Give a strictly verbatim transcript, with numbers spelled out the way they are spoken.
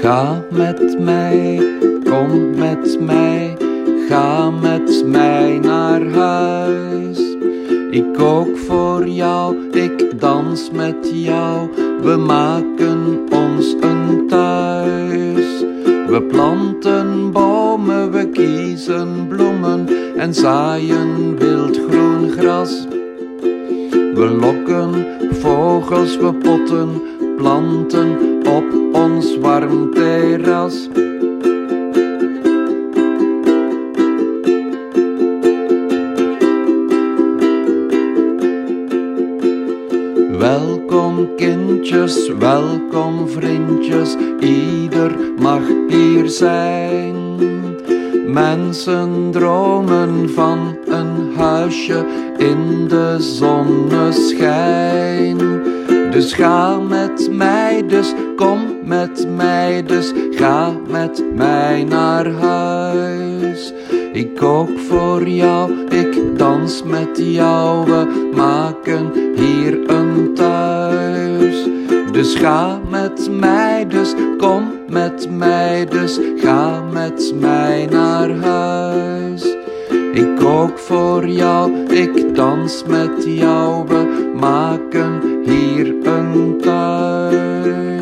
Ga met mij, kom met mij, ga met mij naar huis. Ik kook voor jou, ik dans met jou, we maken ons een thuis. We planten bomen, we kiezen bloemen en zaaien wildgroen gras. We lokken vogels, we potten planten op ons warm terras. Welkom kindjes, welkom vriendjes, ieder mag hier zijn. Mensen dromen van een huisje in de zonneschijn. Dus ga met mij, dus kom met mij, dus ga met mij naar huis. Ik kook voor jou, ik dans met jou, we maken hier een thuis. Dus ga met mij, dus kom met mij, dus ga met mij naar huis. Ik kook voor jou, ik dans met jou, we maken hier een thuis.